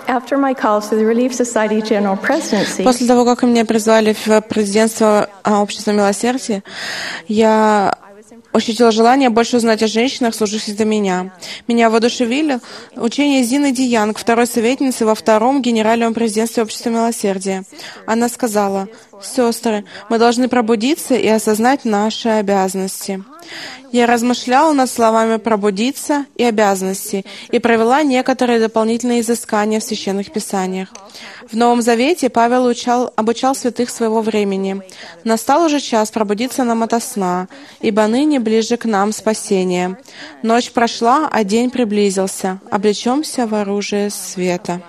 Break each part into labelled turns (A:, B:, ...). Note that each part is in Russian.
A: After my call to the Relief Society General Presidency,
B: После того, как меня призвали в президентство Общества Милосердия, я ощутила желание больше узнать о женщинах, служивших до меня. Меня воодушевили учение Зины Диянг, второй советницы во втором генеральном президентстве Общества Милосердия. Она сказала: «Сестры, мы должны пробудиться и осознать наши обязанности». Я размышляла над словами «пробудиться» и «обязанности» и провела некоторые дополнительные изыскания в Священных Писаниях. В Новом Завете Павел обучал святых своего времени. «Настал уже час пробудиться нам ото сна, ибо ныне ближе к нам спасение. Ночь прошла, а день приблизился. Облечемся в оружие света».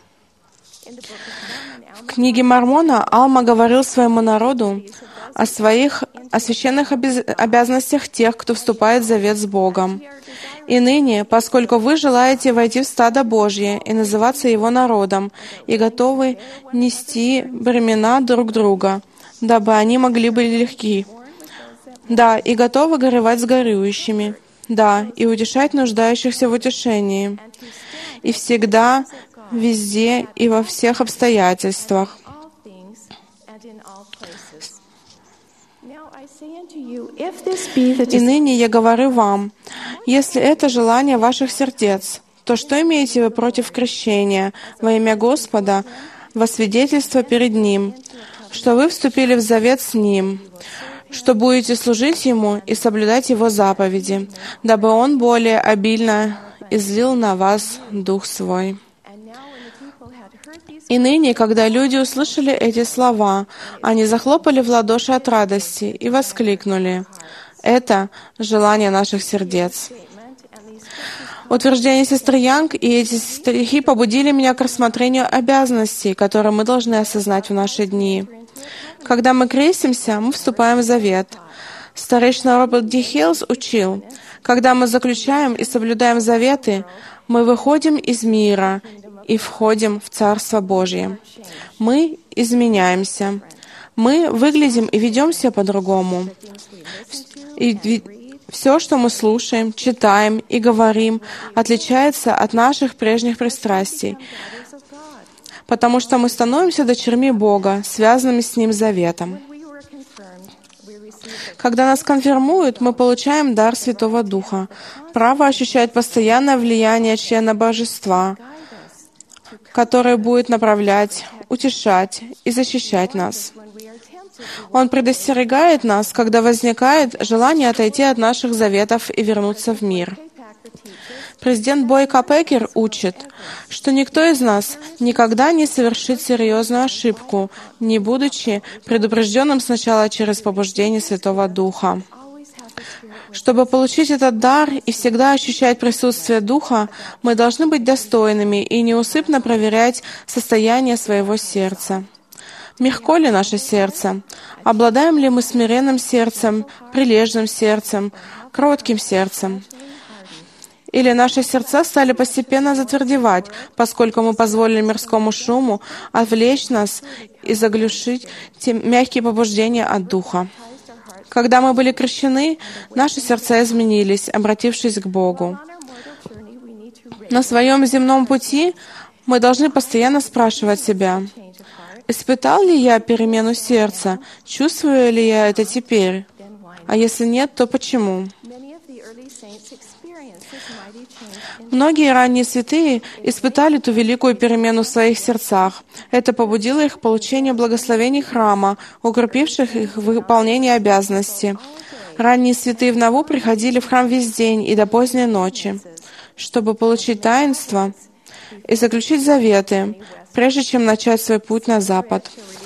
B: В книге Мормона Алма говорил своему народу о священных обязанностях тех, кто вступает в завет с Богом. «И ныне, поскольку вы желаете войти в стадо Божье и называться Его народом, и готовы нести бремена друг друга, дабы они могли быть легки. Да, и готовы горевать с горюющими. Да, и утешать нуждающихся в утешении. И всегда, везде и во всех обстоятельствах». «И ныне я говорю вам, если это желание ваших сердец, то что имеете вы против крещения во имя Господа, во свидетельство перед Ним, что вы вступили в завет с Ним, что будете служить Ему и соблюдать Его заповеди, дабы Он более обильно излил на вас Дух Свой». И ныне, когда люди услышали эти слова, они захлопали в ладоши от радости и воскликнули: «Это желание наших сердец». Утверждение сестры Янг и эти стихи побудили меня к рассмотрению обязанностей, которые мы должны осознать в наши дни. Когда мы крестимся, мы вступаем в завет. Старейшина Роберт Ди Хейлс учил: когда мы заключаем и соблюдаем заветы, мы выходим из мира и входим в Царство Божье. Мы изменяемся. Мы выглядим и ведем себя по-другому. И все, что мы слушаем, читаем и говорим, отличается от наших прежних пристрастий, потому что мы становимся дочерьми Бога, связанными с Ним заветом. Когда нас конфирмуют, мы получаем дар Святого Духа, право ощущать постоянное влияние члена Божества, который будет направлять, утешать и защищать нас. Он предостерегает нас, когда возникает желание отойти от наших заветов и вернуться в мир. Президент Бойко Пекер учит, что никто из нас никогда не совершит серьезную ошибку, не будучи предупрежденным сначала через побуждение Святого Духа. Чтобы получить этот дар и всегда ощущать присутствие Духа, мы должны быть достойными и неусыпно проверять состояние своего сердца. Мягко ли наше сердце? Обладаем ли мы смиренным сердцем, прилежным сердцем, кротким сердцем? Или наши сердца стали постепенно затвердевать, поскольку мы позволили мирскому шуму отвлечь нас и заглушить те мягкие побуждения от Духа? Когда мы были крещены, наши сердца изменились, обратившись к Богу. На своем земном пути мы должны постоянно спрашивать себя: испытал ли я перемену сердца? Чувствую ли я это теперь? А если нет, то почему? Многие ранние святые испытали ту великую перемену в своих сердцах. Это побудило их к получению благословений храма, укрепивших их в выполнении обязанностей. Ранние святые в Наву приходили в храм весь день и до поздней ночи, чтобы получить таинство и заключить заветы, прежде чем начать свой путь на запад.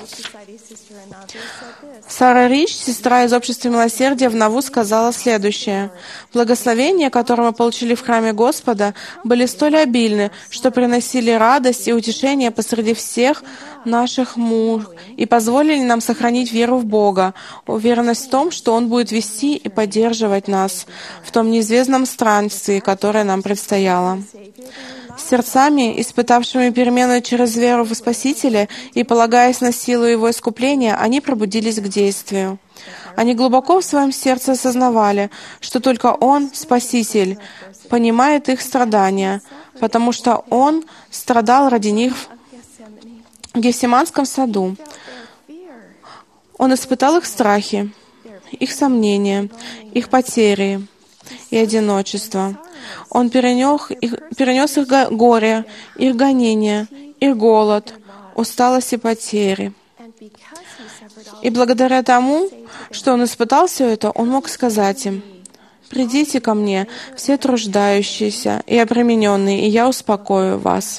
B: Сара Рич, сестра из Общества Милосердия в Наву, сказала следующее: «Благословения, которые мы получили в храме Господа, были столь обильны, что приносили радость и утешение посреди всех наших мук и позволили нам сохранить веру в Бога, уверенность в том, что Он будет вести и поддерживать нас в том неизвестном странстве, которое нам предстояло». Сердцами, испытавшими перемену через веру в Спасителя и полагаясь на силу Его искупления, они пробудились к действию. Они глубоко в своем сердце осознавали, что только Он, Спаситель, понимает их страдания, потому что Он страдал ради них в Гефсиманском саду. Он испытал их страхи, их сомнения, их потери и одиночество. Он перенес их горе, их гонения, их голод, усталость и потери. И благодаря тому, что Он испытал все это, Он мог сказать им: «Придите ко мне, все труждающиеся и обремененные, и я успокою вас».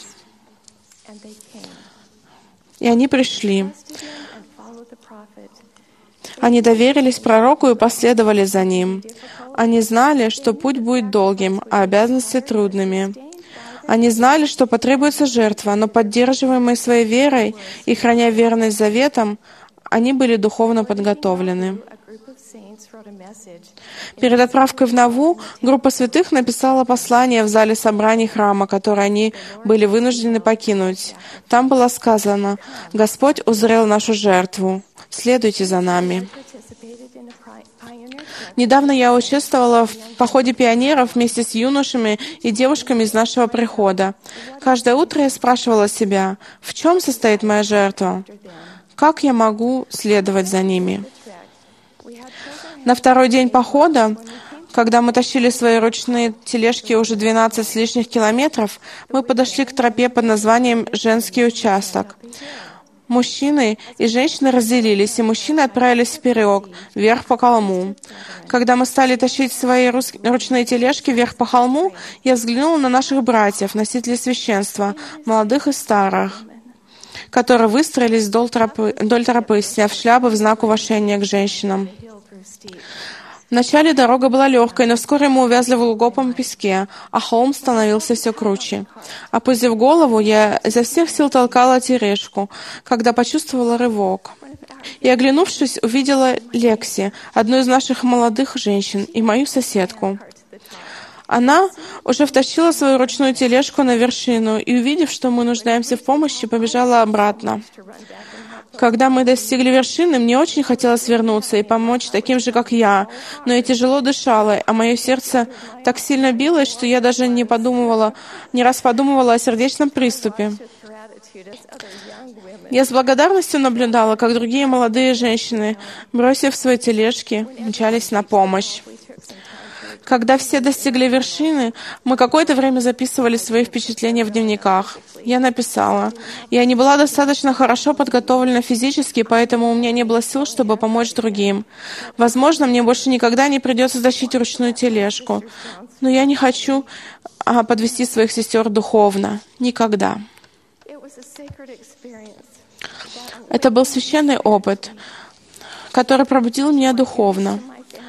B: И они пришли. Они доверились пророку и последовали за ним. Они знали, что путь будет долгим, а обязанности трудными. Они знали, что потребуется жертва, но поддерживаемые своей верой и храня верность заветам, они были духовно подготовлены. Перед отправкой в Наву группа святых написала послание в зале собраний храма, которое они были вынуждены покинуть. Там было сказано: «Господь узрел нашу жертву. Следуйте за нами». Недавно я участвовала в походе пионеров вместе с юношами и девушками из нашего прихода. Каждое утро я спрашивала себя: в чем состоит моя жертва? Как я могу следовать за ними? На второй день похода, когда мы тащили свои ручные тележки уже 12 с лишних километров, мы подошли к тропе под названием «Женский участок». Мужчины и женщины разделились, и мужчины отправились вперед, вверх по холму. Когда мы стали тащить свои ручные тележки вверх по холму, я взглянула на наших братьев, носителей священства, молодых и старых, которые выстроились вдоль тропы, сняв шляпы в знак уважения к женщинам. Вначале дорога была легкой, но вскоре мы увязли в глубоком песке, а холм становился все круче. Опустив голову, я изо всех сил толкала тележку, когда почувствовала рывок. И, оглянувшись, увидела Лекси, одну из наших молодых женщин, и мою соседку. Она уже втащила свою ручную тележку на вершину и, увидев, что мы нуждаемся в помощи, побежала обратно. Когда мы достигли вершины, мне очень хотелось вернуться и помочь таким же, как я, но я тяжело дышала, а мое сердце так сильно билось, что я даже не раз подумывала о сердечном приступе. Я с благодарностью наблюдала, как другие молодые женщины, бросив свои тележки, мчались на помощь. Когда все достигли вершины, мы какое-то время записывали свои впечатления в дневниках. Я написала: «Я не была достаточно хорошо подготовлена физически, поэтому у меня не было сил, чтобы помочь другим. Возможно, мне больше никогда не придется тащить ручную тележку. Но я не хочу подвести своих сестер духовно. Никогда». Это был священный опыт, который пробудил меня духовно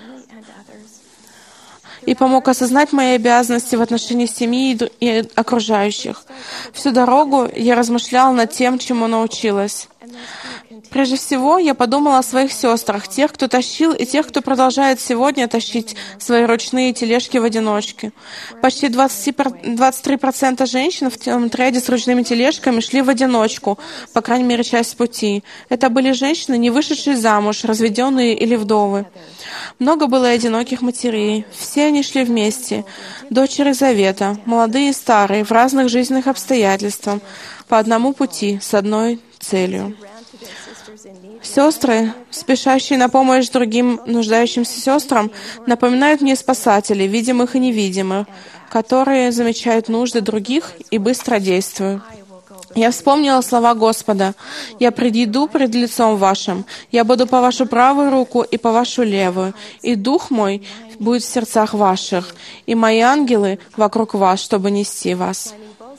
B: и помог осознать мои обязанности в отношении семьи и окружающих. Всю дорогу я размышляла над тем, чему научилась. Прежде всего, я подумала о своих сестрах, тех, кто тащил, и тех, кто продолжает сегодня тащить свои ручные тележки в одиночке. Почти 23% женщин в том отряде с ручными тележками шли в одиночку, по крайней мере, часть пути. Это были женщины, не вышедшие замуж, разведенные или вдовы. Много было и одиноких матерей. Все они шли вместе, дочери Завета, молодые и старые, в разных жизненных обстоятельствах, по одному пути, с одной целью. Сестры, спешащие на помощь другим нуждающимся сестрам, напоминают мне спасателей, видимых и невидимых, которые замечают нужды других и быстро действуют. Я вспомнила слова Господа: «Я приду пред лицом вашим, я буду по вашу правую руку и по вашу левую, и Дух мой будет в сердцах ваших, и мои ангелы вокруг вас, чтобы нести вас».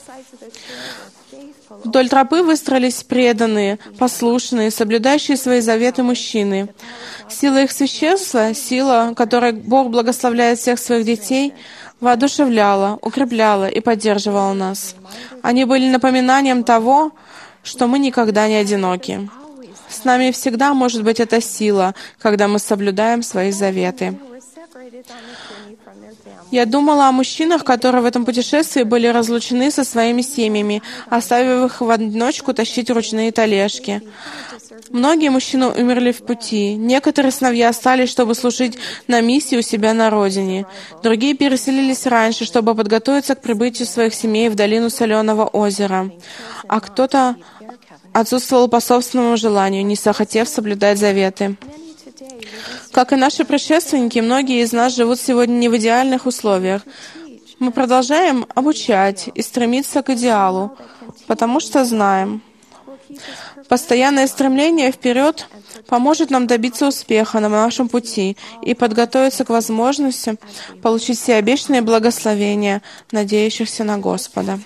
B: Вдоль тропы выстроились преданные, послушные, соблюдающие свои заветы мужчины. Сила их священства, сила, которой Бог благословляет всех своих детей, воодушевляла, укрепляла и поддерживала нас. Они были напоминанием того, что мы никогда не одиноки. С нами всегда может быть эта сила, когда мы соблюдаем свои заветы. Я думала о мужчинах, которые в этом путешествии были разлучены со своими семьями, оставив их в одиночку тащить ручные тележки. Многие мужчины умерли в пути. Некоторые сыновья остались, чтобы служить на миссии у себя на родине. Другие переселились раньше, чтобы подготовиться к прибытию своих семей в долину Соленого озера. А кто-то отсутствовал по собственному желанию, не захотев соблюдать заветы. Как и наши предшественники, многие из нас живут сегодня не в идеальных условиях. Мы продолжаем обучать и стремиться к идеалу, потому что знаем, постоянное стремление вперед поможет нам добиться успеха на нашем пути и подготовиться к возможности получить все обещанные благословения, надеющихся на Господа.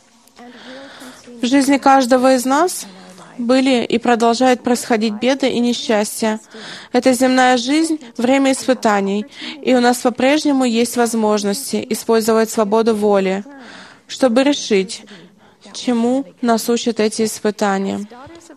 B: В жизни каждого из нас были и продолжают происходить беды и несчастья. Это земная жизнь — время испытаний, и у нас по-прежнему есть возможности использовать свободу воли, чтобы решить, чему нас учат эти испытания.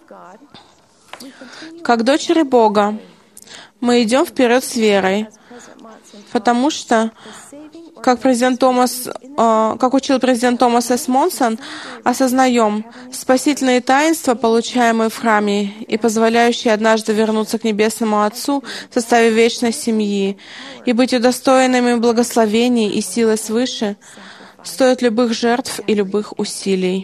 B: Как дочери Бога мы идем вперед с верой, потому что, как учил президент Томас С. Монсон, осознаем спасительные таинства, получаемые в храме и позволяющие однажды вернуться к Небесному Отцу в составе вечной семьи и быть удостоенными благословений и силы свыше, стоит любых жертв и любых усилий.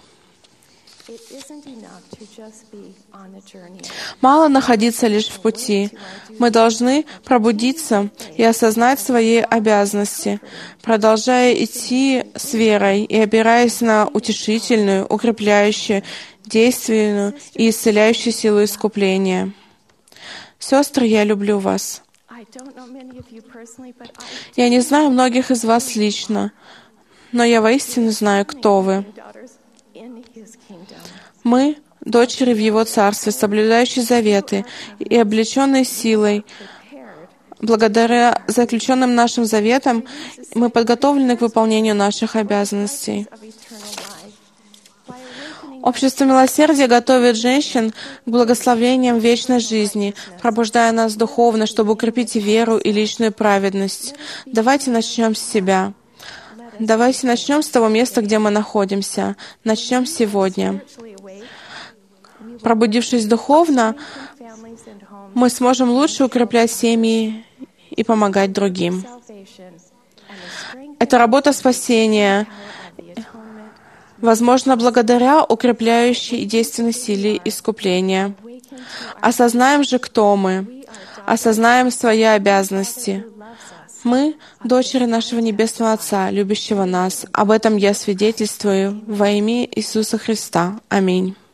B: Мало находиться лишь в пути. Мы должны пробудиться и осознать свои обязанности, продолжая идти с верой и опираясь на утешительную, укрепляющую, действенную и исцеляющую силу искупления. Сестры, я люблю вас. Я не знаю многих из вас лично, но я воистину знаю, кто вы. Мы — дочери в Его Царстве, соблюдающие заветы и облеченные силой. Благодаря заключенным нашим заветам мы подготовлены к выполнению наших обязанностей. Общество милосердия готовит женщин к благословениям вечной жизни, пробуждая нас духовно, чтобы укрепить и веру, и личную праведность. Давайте начнем с себя. Давайте начнем с того места, где мы находимся. Начнем сегодня. Пробудившись духовно, мы сможем лучше укреплять семьи и помогать другим. Это работа спасения, возможно, благодаря укрепляющей и действенной силе искупления. Осознаем же, кто мы. Осознаем свои обязанности. Мы — дочери нашего Небесного Отца, любящего нас. Об этом я свидетельствую во имя Иисуса Христа. Аминь.